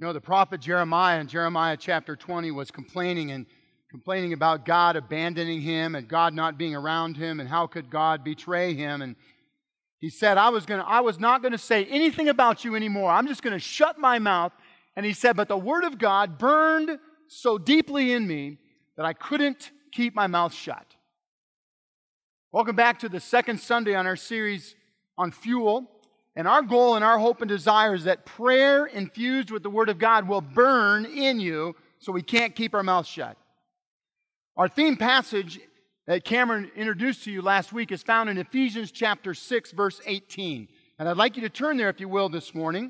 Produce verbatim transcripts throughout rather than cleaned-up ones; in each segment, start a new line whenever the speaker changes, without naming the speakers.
You know, the prophet Jeremiah in Jeremiah chapter twenty was complaining and complaining about God abandoning him and God not being around him and how could God betray him. And he said, I was gonna, I was not going to say anything about you anymore. I'm just going to shut my mouth. And he said, but the word of God burned so deeply in me that I couldn't keep my mouth shut. Welcome back to the second Sunday on our series on fuel. And our goal and our hope and desire is that prayer infused with the Word of God will burn in you so we can't keep our mouth shut. Our theme passage that Cameron introduced to you last week is found in Ephesians chapter six, verse eighteen. And I'd like you to turn there, if you will, this morning.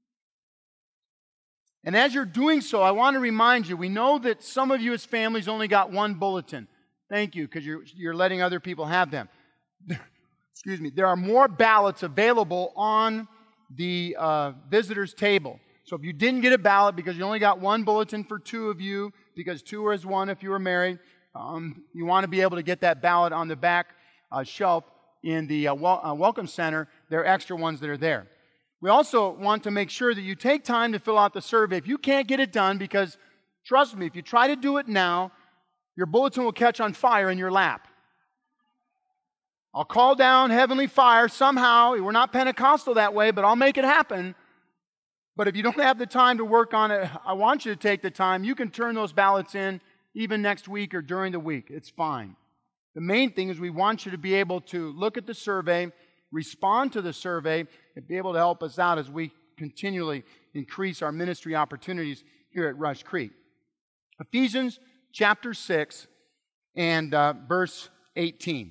And as you're doing so, I want to remind you, we know that some of you as families only got one bulletin. Thank you, because you're, you're letting other people have them. Excuse me, there are more ballots available on the uh, visitors table. So if you didn't get a ballot because you only got one bulletin for two of you, because two are as one if you were married, um, you want to be able to get that ballot on the back uh, shelf in the uh, wel- uh, Welcome Center. There are extra ones that are there. We also want to make sure that you take time to fill out the survey. If you can't get it done, because trust me, if you try to do it now, your bulletin will catch on fire in your lap. I'll call down heavenly fire somehow. We're not Pentecostal that way, but I'll make it happen. But if you don't have the time to work on it, I want you to take the time. You can turn those ballots in even next week or during the week. It's fine. The main thing is we want you to be able to look at the survey, respond to the survey, and be able to help us out as we continually increase our ministry opportunities here at Rush Creek. Ephesians chapter six and uh, verse eighteen.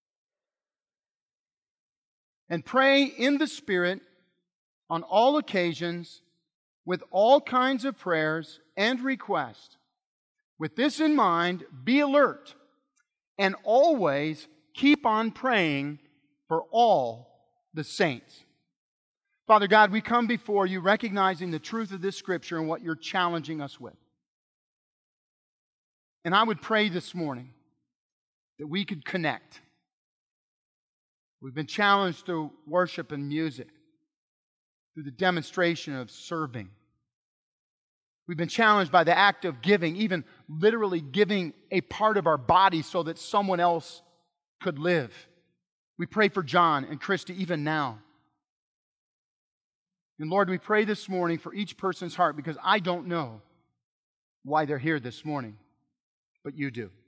And pray in the Spirit on all occasions with all kinds of prayers and requests. With this in mind, be alert and always keep on praying for all the saints. Father God, we come before you recognizing the truth of this Scripture and what you're challenging us with. And I would pray this morning that we could connect. We've been challenged through worship and music, through the demonstration of serving. We've been challenged by the act of giving, even literally giving a part of our body so that someone else could live. We pray for John and Christy even now. And Lord, we pray this morning for each person's heart because I don't know why they're here this morning, but you do.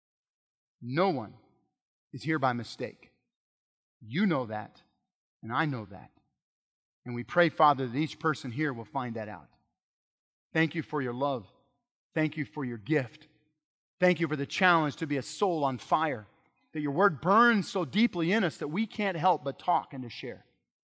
No one is here by mistake. You know that, and I know that. And we pray, Father, that each person here will find that out. Thank you for your love. Thank you for your gift. Thank you for the challenge to be a soul on fire, that your word burns so deeply in us that we can't help but talk and to share.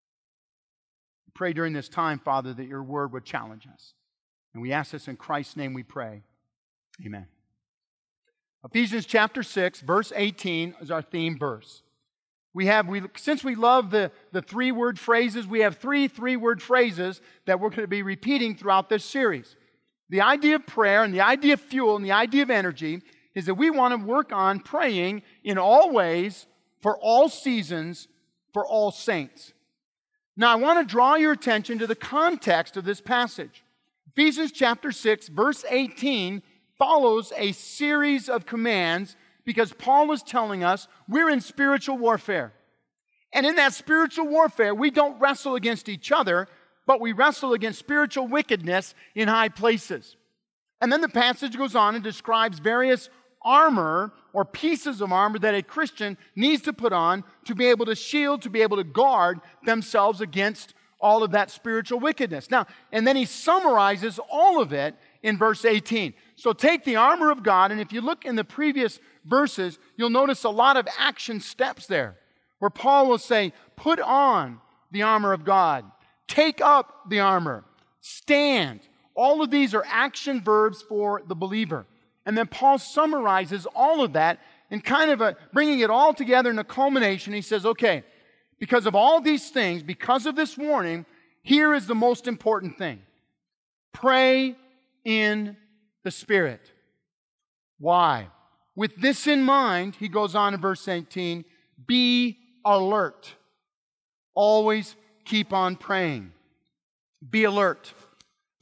We pray during this time, Father, that your word would challenge us. And we ask this in Christ's name we pray. Amen. Ephesians chapter six, verse eighteen is our theme verse. We have, we, since we love the, the three-word phrases, we have three three-word phrases that we're going to be repeating throughout this series. The idea of prayer and the idea of fuel and the idea of energy is that we want to work on praying in all ways, for all seasons, for all saints. Now, I want to draw your attention to the context of this passage. Ephesians chapter six, verse eighteen follows a series of commands because Paul is telling us we're in spiritual warfare. And in that spiritual warfare, we don't wrestle against each other, but we wrestle against spiritual wickedness in high places. And then the passage goes on and describes various armor or pieces of armor that a Christian needs to put on to be able to shield, to be able to guard themselves against all of that spiritual wickedness. Now, and then he summarizes all of it in verse eighteen. So take the armor of God, and if you look in the previous verses, you'll notice a lot of action steps there, where Paul will say, put on the armor of God, take up the armor, stand. All of these are action verbs for the believer. And then Paul summarizes all of that and kind of a, bringing it all together in a culmination. He says, okay, because of all these things, because of this warning, here is the most important thing. Pray in the Spirit. Why? With this in mind, he goes on in verse eighteen, be alert. Always keep on praying. Be alert.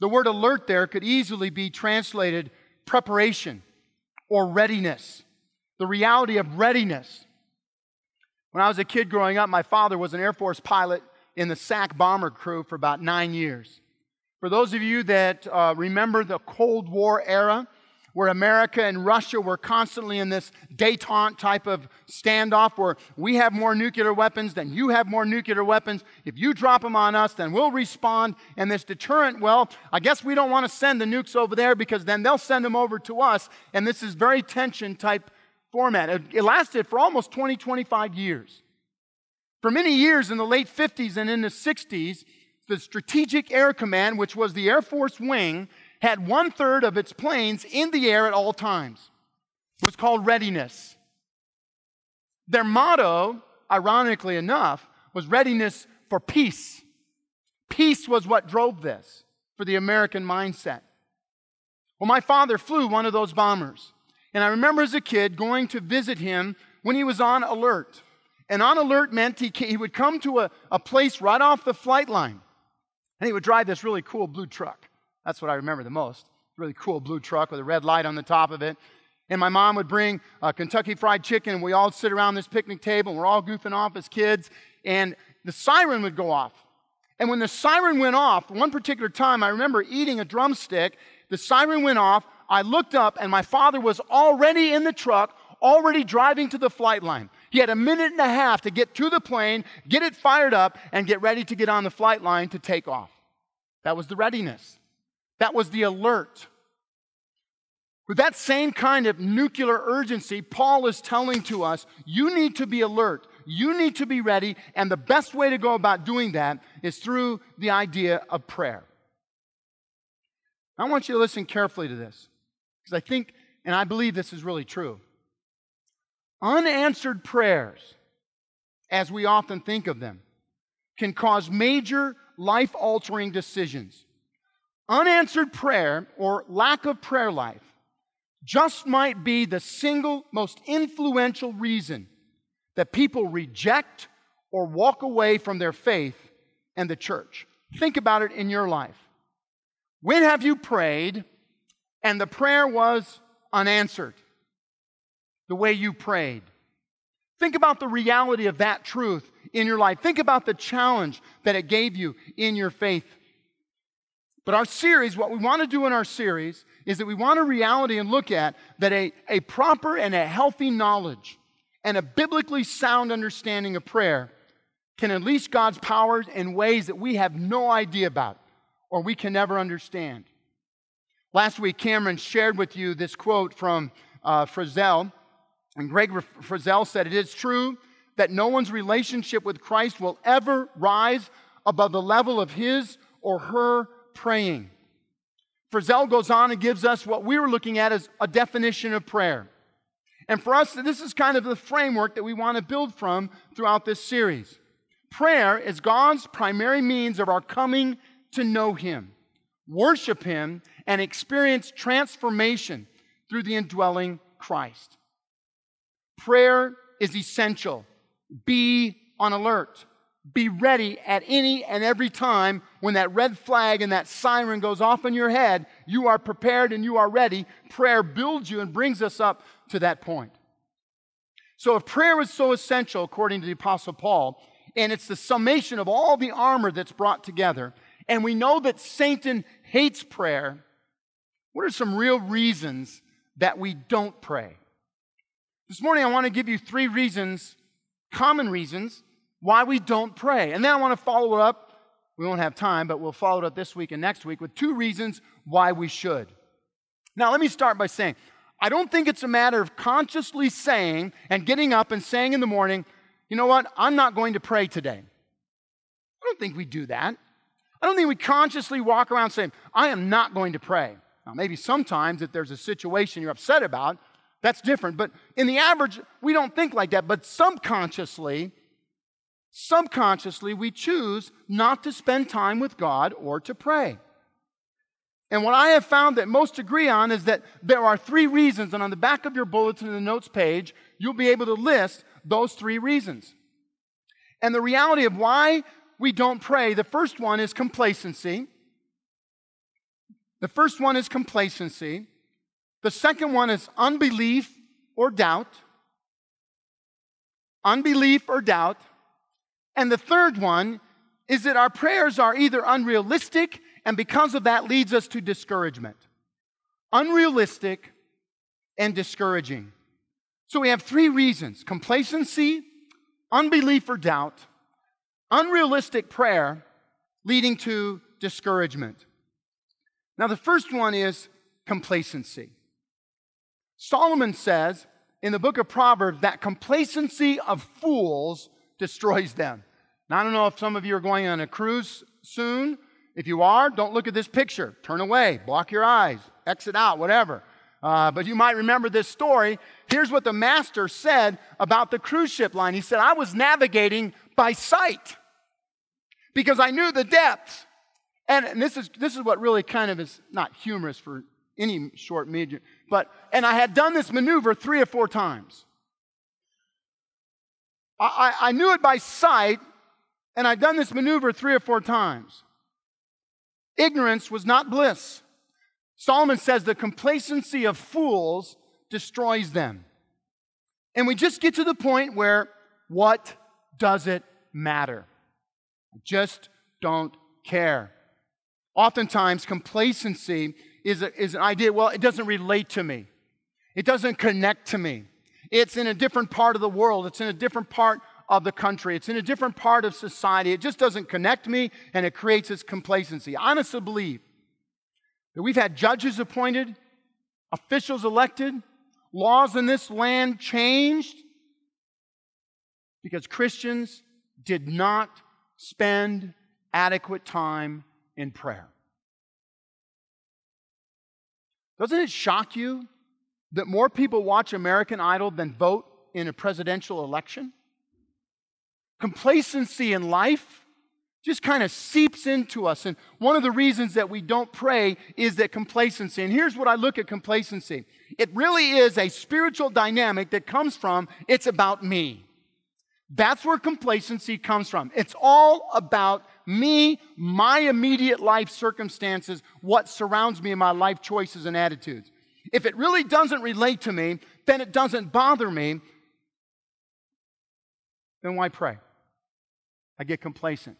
The word alert there could easily be translated preparation or readiness. The reality of readiness. When I was a kid growing up, my father was an Air Force pilot in the S A C bomber crew for about nine years. For those of you that uh, remember the Cold War era, where America and Russia were constantly in this détente type of standoff where we have more nuclear weapons than you have more nuclear weapons. If you drop them on us, then we'll respond. And this deterrent, well, I guess we don't want to send the nukes over there because then they'll send them over to us. And this is very tension type format. It, it lasted for almost twenty, twenty-five years. For many years in the late fifties and in the sixties, the Strategic Air Command, which was the Air Force wing, had one-third of its planes in the air at all times. It was called readiness. Their motto, ironically enough, was readiness for peace. Peace was what drove this for the American mindset. Well, my father flew one of those bombers. And I remember as a kid going to visit him when he was on alert. And on alert meant he, he would come to a, a place right off the flight line. And he would drive this really cool blue truck. That's what I remember the most. Really cool blue truck with a red light on the top of it. And my mom would bring uh, Kentucky Fried Chicken, and we all sit around this picnic table, and we're all goofing off as kids. And the siren would go off. And when the siren went off, one particular time, I remember eating a drumstick. The siren went off. I looked up, and my father was already in the truck, already driving to the flight line. He had a minute and a half to get to the plane, get it fired up, and get ready to get on the flight line to take off. That was the readiness. That was the alert. With that same kind of nuclear urgency, Paul is telling to us, you need to be alert. You need to be ready. And the best way to go about doing that is through the idea of prayer. I want you to listen carefully to this, because I think, and I believe this is really true. Unanswered prayers, as we often think of them, can cause major life-altering decisions. Unanswered prayer or lack of prayer life just might be the single most influential reason that people reject or walk away from their faith and the church. Think about it in your life. When have you prayed and the prayer was unanswered? The way you prayed. Think about the reality of that truth in your life. Think about the challenge that it gave you in your faith. But our series, what we want to do in our series is that we want a reality and look at that a, a proper and a healthy knowledge and a biblically sound understanding of prayer can unleash God's power in ways that we have no idea about or we can never understand. Last week, Cameron shared with you this quote from uh, Frizzell. And Greg Frizzell said, "It is true that no one's relationship with Christ will ever rise above the level of his or her praying." Frizzell goes on and gives us what we were looking at as a definition of prayer. And for us, this is kind of the framework that we want to build from throughout this series. Prayer is God's primary means of our coming to know Him, worship Him, and experience transformation through the indwelling Christ. Prayer is essential. Be on alert. Be ready at any and every time when that red flag and that siren goes off in your head. You are prepared and you are ready. Prayer builds you and brings us up to that point. So if prayer is so essential, according to the Apostle Paul, and it's the summation of all the armor that's brought together, and we know that Satan hates prayer, what are some real reasons that we don't pray? This morning I want to give you three reasons, common reasons, why we don't pray. And then I want to follow it up, we won't have time, but we'll follow it up this week and next week with two reasons why we should. Now let me start by saying, I don't think it's a matter of consciously saying and getting up and saying in the morning, you know what, I'm not going to pray today. I don't think we do that. I don't think we consciously walk around saying, I am not going to pray. Now maybe sometimes if there's a situation you're upset about, that's different. But in the average, we don't think like that. But subconsciously, subconsciously, we choose not to spend time with God or to pray. And what I have found that most agree on is that there are three reasons, and on the back of your bulletin in the notes page, you'll be able to list those three reasons. And the reality of why we don't pray, the first one is complacency. The first one is complacency. The second one is unbelief or doubt. Unbelief or doubt. And the third one is that our prayers are either unrealistic, and because of that leads us to discouragement. Unrealistic and discouraging. So we have three reasons: complacency, unbelief or doubt, unrealistic prayer leading to discouragement. Now the first one is complacency. Solomon says in the book of Proverbs that complacency of fools destroys them. Now I don't know if some of you are going on a cruise soon. If you are, don't look at this picture. Turn away, block your eyes, exit out, whatever. Uh, but you might remember this story. Here's what the master said about the cruise ship line. He said, I was navigating by sight because I knew the depths. And, and this is this is what really kind of is not humorous for any short medium, but, and I had done this maneuver three or four times. I, I, I knew it by sight, and I'd done this maneuver three or four times. Ignorance was not bliss. Solomon says the complacency of fools destroys them. And we just get to the point where, what does it matter? I just don't care. Oftentimes, complacency is, a, is an idea, well, it doesn't relate to me. It doesn't connect to me. It's in a different part of the world. It's in a different part of the country. It's in a different part of society. It just doesn't connect me, and it creates this complacency. I honestly believe that we've had judges appointed, officials elected, laws in this land changed because Christians did not spend adequate time in prayer. Doesn't it shock you that more people watch American Idol than vote in a presidential election? Complacency in life just kind of seeps into us. And one of the reasons that we don't pray is that complacency. And here's what I look at complacency. It really is a spiritual dynamic that comes from, it's about me. That's where complacency comes from. It's all about me, my immediate life circumstances, what surrounds me in my life choices and attitudes. If it really doesn't relate to me, then it doesn't bother me, then why pray? I get complacent.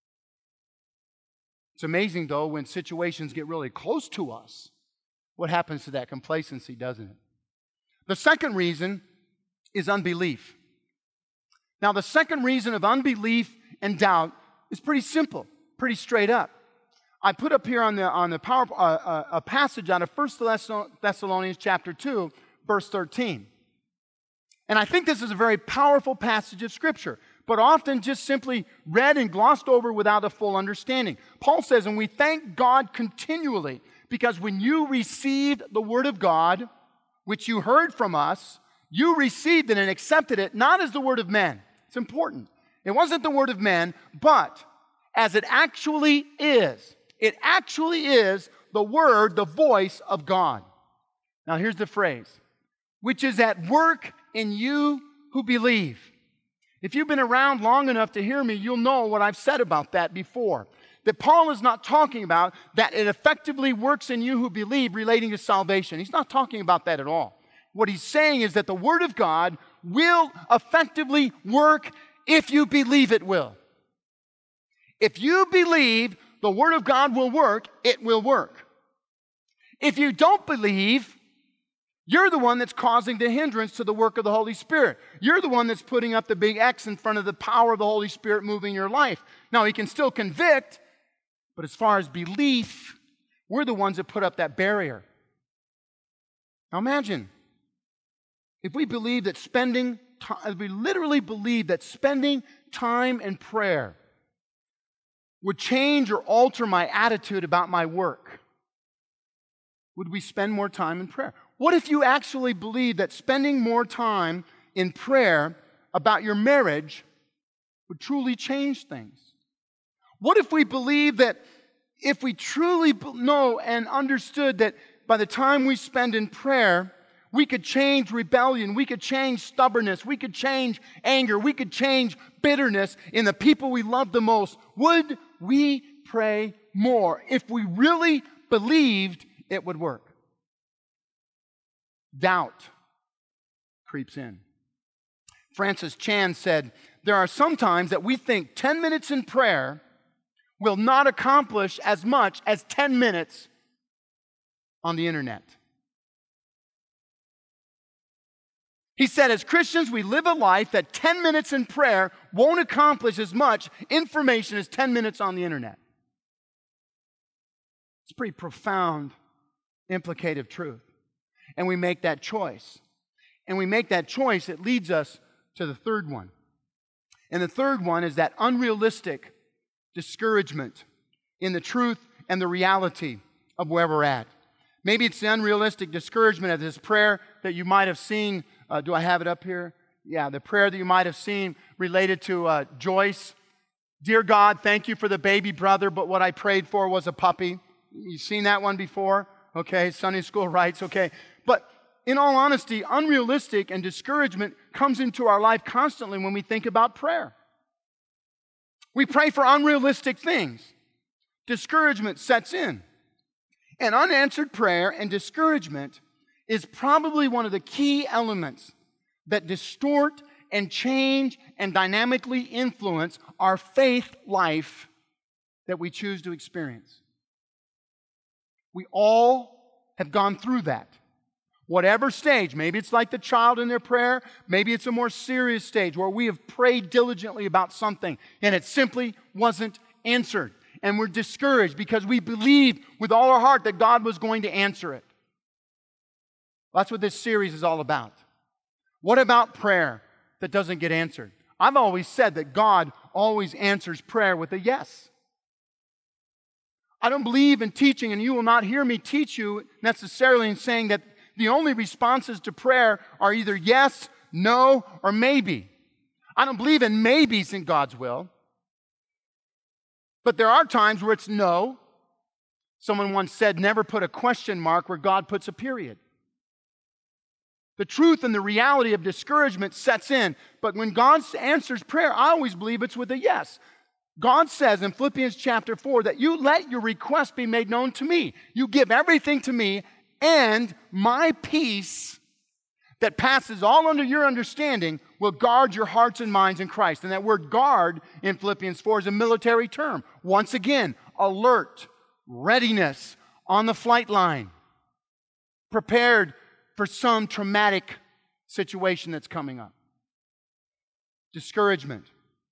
It's amazing, though, when situations get really close to us, what happens to that complacency, doesn't it? The second reason is unbelief. Now, the second reason of unbelief and doubt is pretty simple, pretty straight up. I put up here on the on the power uh, uh, a passage out of First Thessalonians chapter two, verse thirteen. And I think this is a very powerful passage of Scripture, but often just simply read and glossed over without a full understanding. Paul says, and we thank God continually, because when you received the Word of God, which you heard from us, you received it and accepted it, not as the word of men. It's important. It wasn't the word of men, but as it actually is. It actually is the word, the voice of God. Now here's the phrase, which is at work in you who believe. If you've been around long enough to hear me, you'll know what I've said about that before. That Paul is not talking about that it effectively works in you who believe relating to salvation. He's not talking about that at all. What he's saying is that the Word of God will effectively work if you believe it will. If you believe the Word of God will work, it will work. If you don't believe, you're the one that's causing the hindrance to the work of the Holy Spirit. You're the one that's putting up the big X in front of the power of the Holy Spirit moving your life. Now, He can still convict, but as far as belief, we're the ones that put up that barrier. Now imagine, if we believe that spending time, if we literally believe that spending time in prayer would change or alter my attitude about my work, would we spend more time in prayer? What if you actually believe that spending more time in prayer about your marriage would truly change things? What if we believe that if we truly know and understood that by the time we spend in prayer, we could change rebellion, we could change stubbornness, we could change anger, we could change bitterness in the people we love the most? Would we pray more if we really believed it would work. Doubt creeps in. Francis Chan said, there are some times that we think ten minutes in prayer will not accomplish as much as ten minutes on the internet. He said, as Christians, we live a life that ten minutes in prayer won't accomplish as much information as ten minutes on the internet. It's a pretty profound, implicative truth. And we make that choice. And we make that choice, it leads us to the third one. And the third one is that unrealistic discouragement in the truth and the reality of where we're at. Maybe it's the unrealistic discouragement of this prayer that you might have seen. Uh, do I have it up here? Yeah, the prayer that you might have seen related to uh, Joyce. Dear God, thank you for the baby brother, but what I prayed for was a puppy. You've seen that one before? Okay, Sunday school writes, okay. But in all honesty, unrealistic and discouragement comes into our life constantly when we think about prayer. We pray for unrealistic things. Discouragement sets in. And unanswered prayer and discouragement is probably one of the key elements that distort and change and dynamically influence our faith life that we choose to experience. We all have gone through that. Whatever stage, maybe it's like the child in their prayer, maybe it's a more serious stage where we have prayed diligently about something and it simply wasn't answered. And we're discouraged because we believed with all our heart that God was going to answer it. That's what this series is all about. What about prayer that doesn't get answered? I've always said that God always answers prayer with a yes. I don't believe in teaching, and you will not hear me teach you necessarily in saying that the only responses to prayer are either yes, no, or maybe. I don't believe in maybes in God's will. But there are times where it's no. Someone once said, never put a question mark where God puts a period. The truth and the reality of discouragement sets in. But when God answers prayer, I always believe it's with a yes. God says in Philippians chapter four that you let your request be made known to me. You give everything to me, and my peace that passes all under your understanding will guard your hearts and minds in Christ. And that word guard in Philippians four is a military term. Once again, alert, readiness, on the flight line, prepared for some traumatic situation that's coming up. Discouragement.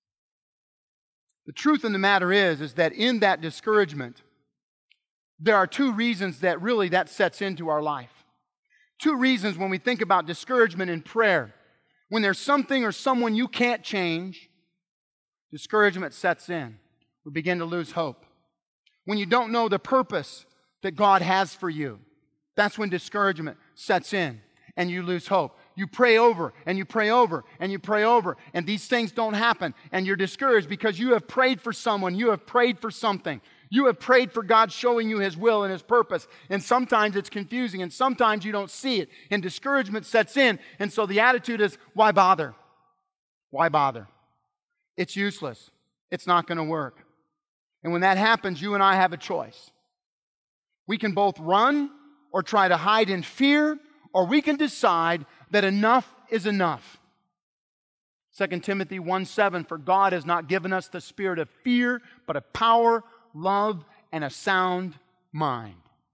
The truth in the matter is, is that in that discouragement, there are two reasons that really that sets into our life. Two reasons when we think about discouragement in prayer. When there's something or someone you can't change, discouragement sets in. We begin to lose hope. When you don't know the purpose that God has for you, that's when discouragement sets in and you lose hope. You pray over and you pray over and you pray over and these things don't happen and you're discouraged because you have prayed for someone, you have prayed for something. You have prayed for God showing you His will and His purpose. And sometimes it's confusing and sometimes you don't see it. And discouragement sets in. And so the attitude is, why bother? Why bother? It's useless. It's not going to work. And when that happens, you and I have a choice. We can both run or try to hide in fear, or we can decide that enough is enough. Second Timothy one seven, for God has not given us the spirit of fear, but of power, love, and a sound mind.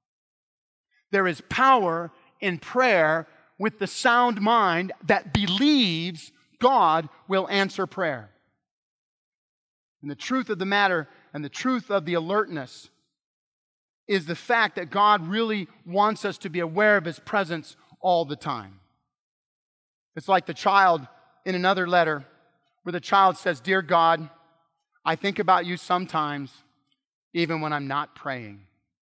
There is power in prayer with the sound mind that believes God will answer prayer. And the truth of the matter and the truth of the alertness is the fact that God really wants us to be aware of His presence all the time. It's like the child in another letter where the child says, Dear God, I think about you sometimes, even when I'm not praying.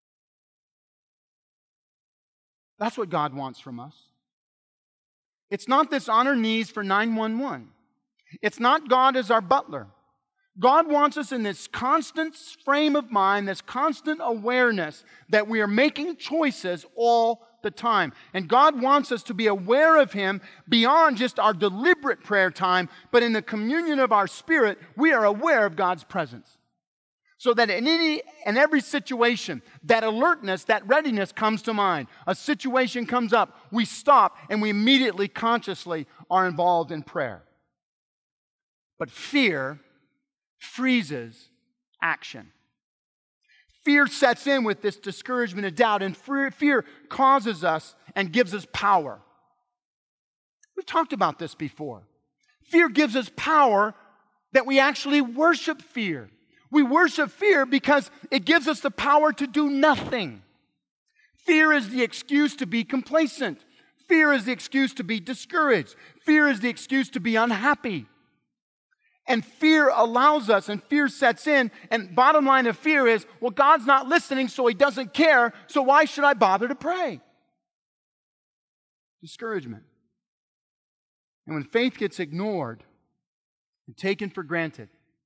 That's what God wants from us. It's not this on our knees for nine one one. It's not God as our butler. God wants us in this constant frame of mind, this constant awareness that we are making choices all the time. And God wants us to be aware of Him beyond just our deliberate prayer time, but in the communion of our spirit, we are aware of God's presence. So that in any and every situation, that alertness, that readiness comes to mind. A situation comes up, we stop, and we immediately, consciously are involved in prayer. But fear freezes action. Fear sets in with this discouragement and doubt, and fear causes us and gives us power. We've talked about this before. Fear gives us power that we actually worship fear. We worship fear because it gives us the power to do nothing. Fear is the excuse to be complacent. Fear is the excuse to be discouraged. Fear is the excuse to be unhappy. And fear allows us, and fear sets in, and bottom line of fear is, well, God's not listening, so He doesn't care, so why should I bother to pray? Discouragement. And when faith gets ignored and taken for granted,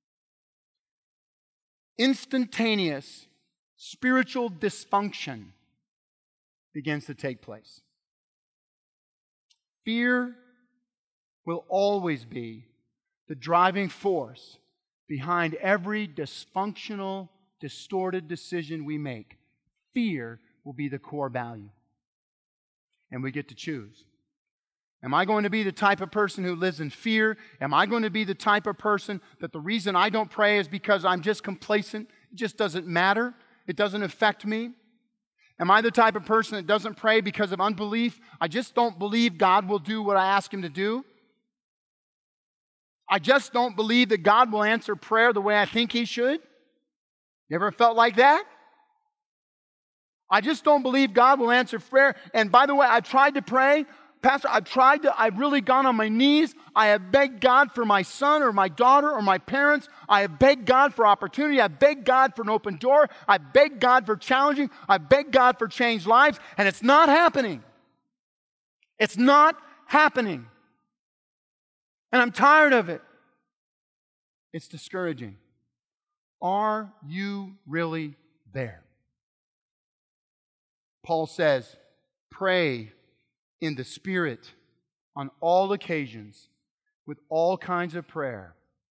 instantaneous spiritual dysfunction begins to take place. Fear will always be the driving force behind every dysfunctional, distorted decision we make. Fear will be the core value. And we get to choose. Am I going to be the type of person who lives in fear? Am I going to be the type of person that the reason I don't pray is because I'm just complacent? It just doesn't matter. It doesn't affect me. Am I the type of person that doesn't pray because of unbelief? I just don't believe God will do what I ask Him to do. I just don't believe that God will answer prayer the way I think He should. You ever felt like that? I just don't believe God will answer prayer. And by the way, I tried to pray. Pastor, I've tried to, I've really gone on my knees. I have begged God for my son or my daughter or my parents. I have begged God for opportunity. I've begged God for an open door. I've begged God for challenging. I've begged God for changed lives. And it's not happening. It's not happening. And I'm tired of it. It's discouraging. Are you really there? Paul says, pray in the Spirit on all occasions with all kinds of prayer.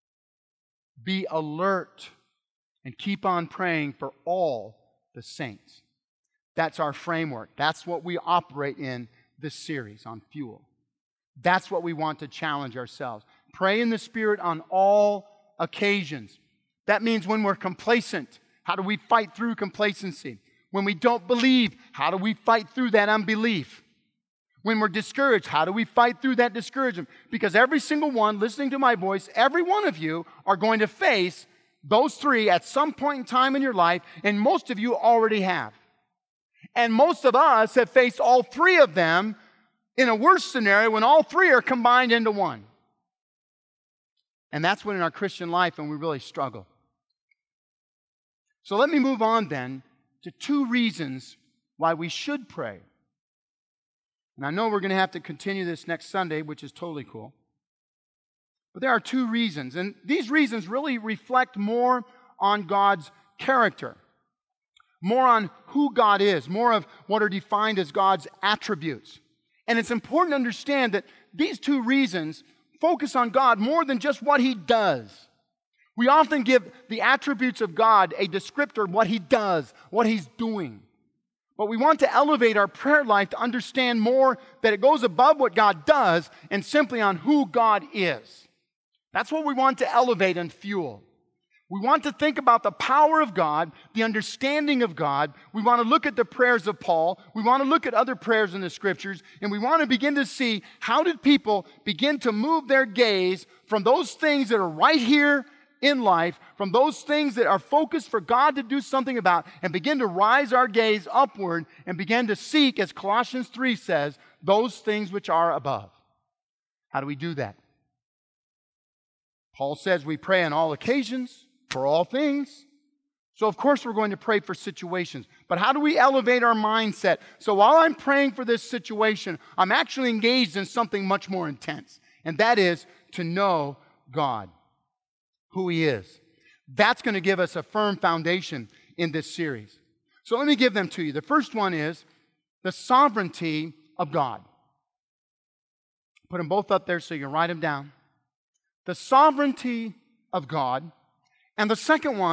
Be alert and keep on praying for all the saints. That's our framework. That's what we operate in this series on fuel. That's what we want to challenge ourselves. Pray in the Spirit on all occasions. That means when we're complacent, how do we fight through complacency? When we don't believe, how do we fight through that unbelief? When we're discouraged, how do we fight through that discouragement? Because every single one listening to my voice, every one of you are going to face those three at some point in time in your life, and most of you already have. And most of us have faced all three of them in a worse scenario when all three are combined into one. And that's when in our Christian life when we really struggle. So let me move on then to two reasons why we should pray. And I know we're going to have to continue this next Sunday, which is totally cool. But there are two reasons, and these reasons really reflect more on God's character, more on who God is, more of what are defined as God's attributes. And it's important to understand that these two reasons focus on God more than just what He does. We often give the attributes of God a descriptor of what He does, what He's doing. But we want to elevate our prayer life to understand more that it goes above what God does and simply on who God is. That's what we want to elevate and fuel. We want to think about the power of God, the understanding of God. We want to look at the prayers of Paul. We want to look at other prayers in the Scriptures. And we want to begin to see how did people begin to move their gaze from those things that are right here in life, from those things that are focused for God to do something about, and begin to rise our gaze upward and begin to seek, as Colossians three says, those things which are above. How do we do that? Paul says we pray on all occasions, for all things. So of course we're going to pray for situations. But how do we elevate our mindset? So while I'm praying for this situation, I'm actually engaged in something much more intense. And that is to know God, who He is. That's going to give us a firm foundation in this series. So let me give them to you. The first one is the sovereignty of God. Put them both up there so you can write them down. The sovereignty of God. And the second one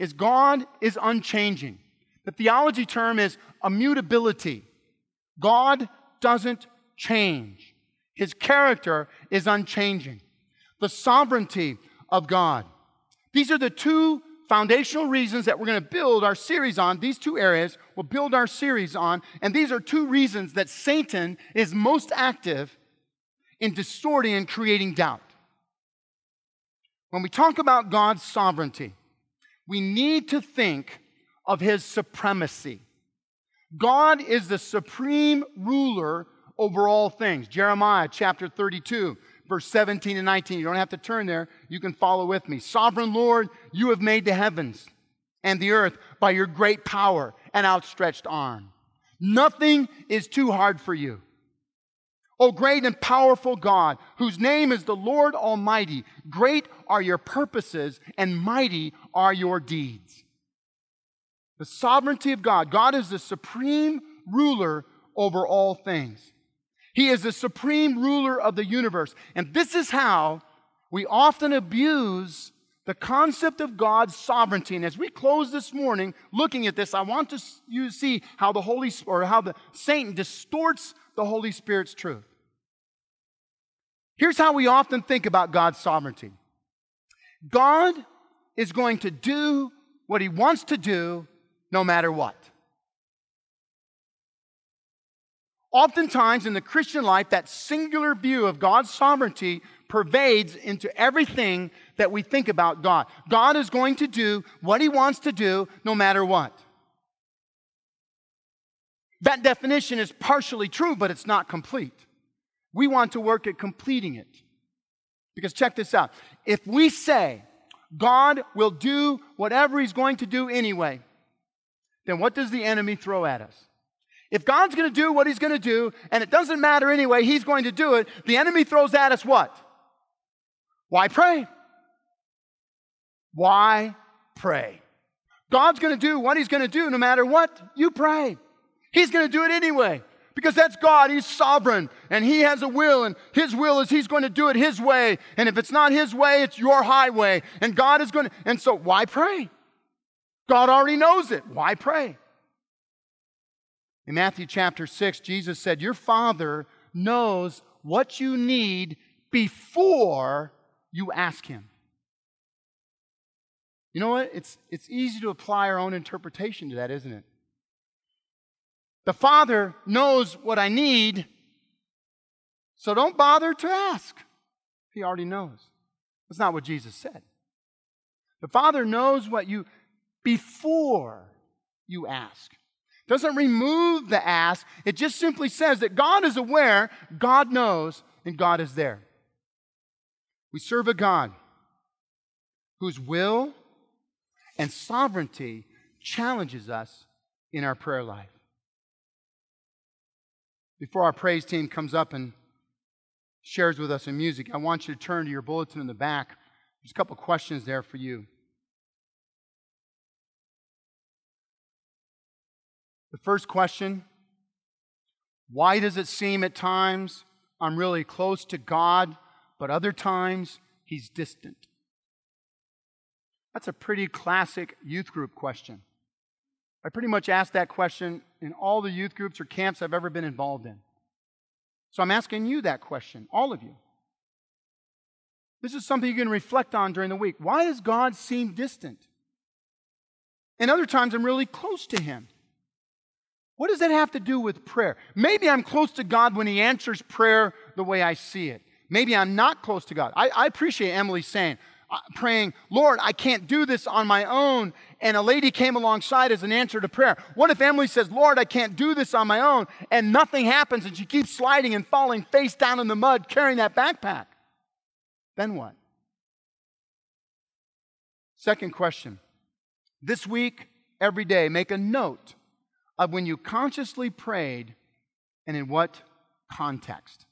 is God is unchanging. The theology term is immutability. God doesn't change. His character is unchanging. The sovereignty of God. These are the two foundational reasons that we're going to build our series on. These two areas we'll build our series on. And these are two reasons that Satan is most active in distorting and creating doubt. When we talk about God's sovereignty, we need to think of His supremacy. God is the supreme ruler over all things. Jeremiah chapter thirty-two, verse seventeen and nineteen. You don't have to turn there. You can follow with me. Sovereign Lord, you have made the heavens and the earth by your great power and outstretched arm. Nothing is too hard for you. O great and powerful God, whose name is the Lord Almighty, great are your purposes and mighty are your deeds. The sovereignty of God. God is the supreme ruler over all things. He is the supreme ruler of the universe. And this is how we often abuse the concept of God's sovereignty. And as we close this morning looking at this, I want to you see how the Holy or how the Satan distorts the Holy Spirit's truth. Here's how we often think about God's sovereignty. God is going to do what He wants to do no matter what. Oftentimes in the Christian life, that singular view of God's sovereignty pervades into everything that we think about God. God is going to do what He wants to do no matter what. That definition is partially true, but it's not complete. We want to work at completing it. Because check this out. If we say God will do whatever He's going to do anyway, then what does the enemy throw at us? If God's going to do what He's going to do, and it doesn't matter anyway, He's going to do it, the enemy throws at us what? Why pray? Why pray? God's going to do what He's going to do no matter what, you pray. He's going to do it anyway. Because that's God. He's sovereign. And He has a will. And His will is He's going to do it His way. And if it's not His way, it's your highway. And God is going to... And so why pray? God already knows it. Why pray? In Matthew chapter six, Jesus said, your Father knows what you need before you ask Him. You know what? It's, it's easy to apply our own interpretation to that, isn't it? The Father knows what I need, so don't bother to ask. He already knows. That's not what Jesus said. The Father knows what you, before you ask. Doesn't remove the ask. It just simply says that God is aware, God knows, and God is there. We serve a God whose will and sovereignty challenges us in our prayer life. Before our praise team comes up and shares with us in music, I want you to turn to your bulletin in the back. There's a couple questions there for you. The first question, why does it seem at times I'm really close to God, but other times He's distant? That's a pretty classic youth group question. I pretty much asked that question in all the youth groups or camps I've ever been involved in. So I'm asking you that question, all of you. This is something you can reflect on during the week. Why does God seem distant? And other times I'm really close to Him. What does that have to do with prayer? Maybe I'm close to God when He answers prayer the way I see it. Maybe I'm not close to God. I, I appreciate Emily saying, uh, praying, Lord, I can't do this on my own. And a lady came alongside as an answer to prayer. What if Emily says, Lord, I can't do this on my own, and nothing happens, and she keeps sliding and falling face down in the mud carrying that backpack? Then what? Second question. This week, every day, make a note of when you consciously prayed and in what context.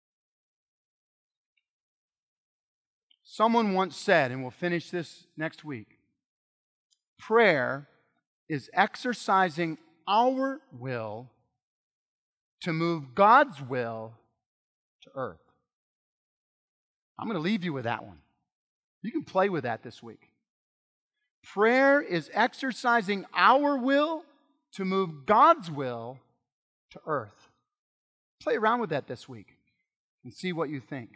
Someone once said, and we'll finish this next week, prayer is exercising our will to move God's will to earth. I'm going to leave you with that one. You can play with that this week. Prayer is exercising our will to move God's will to earth. Play around with that this week and see what you think.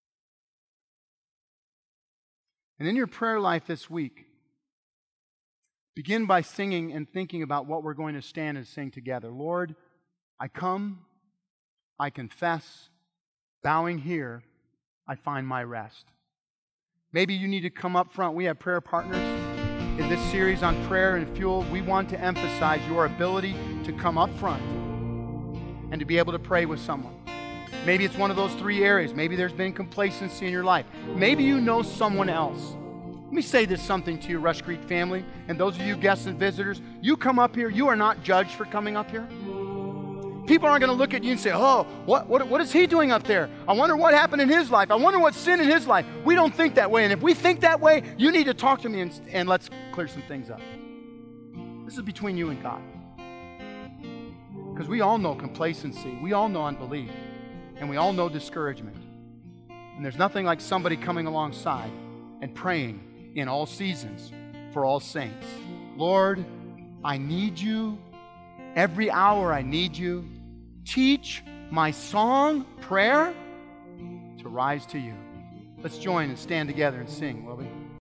And in your prayer life this week, begin by singing and thinking about what we're going to stand and sing together. Lord, I come, I confess, bowing here, I find my rest. Maybe you need to come up front. We have prayer partners. In this series on prayer and fuel, we want to emphasize your ability to come up front and to be able to pray with someone. Maybe it's one of those three areas. Maybe there's been complacency in your life. Maybe you know someone else. Let me say this something to you, Rush Creek family, and those of you guests and visitors. You come up here, you are not judged for coming up here. People aren't going to look at you and say, oh, what, what, what is he doing up there? I wonder what happened in his life. I wonder what sin in his life. We don't think that way. And if we think that way, you need to talk to me and, and let's clear some things up. This is between you and God. Because we all know complacency. We all know unbelief. And we all know discouragement. And there's nothing like somebody coming alongside and praying in all seasons for all saints. Lord, I need you. Every hour I need you. Teach my song, prayer, to rise to you. Let's join and stand together and sing, will we?